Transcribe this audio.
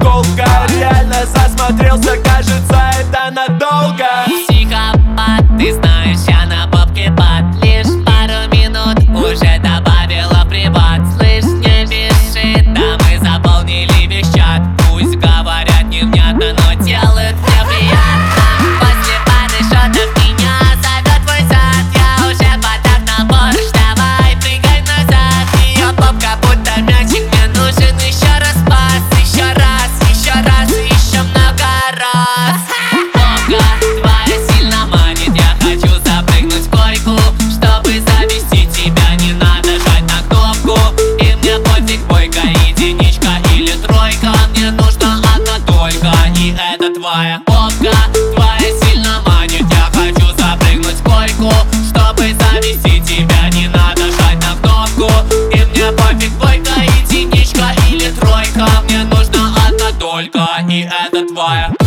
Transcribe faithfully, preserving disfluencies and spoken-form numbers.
колка. Реально засмотрелся, кажется, это надолго. Психопат, ты знаешь, я на попке под. Лишь пару минут уже добавила в приват. Слышь, не бежит, да мы заполнили весь чат. Пусть говорят невнятно, но делают мне приятно. После пары шотов меня зовет твой зад. Я уже подав на борщ, давай прыгай назад. Ее попка будто мячик, мне нужен еще раз пас. Еще раз, еще раз, еще много раз. Попка твоя сильно манит, я хочу запрыгнуть в койку. Чтобы завести тебя, не надо жать на кнопку. И мне пофиг, бойка, единичка или тройка. Мне нужна одна только, и это твоя попка. Твоя сильно манит, я хочу запрыгнуть в койку. Чтобы завести тебя, не надо жать на кнопку. И мне пофиг, бойка, единичка или тройка. Мне нужна одна только, и это твоя.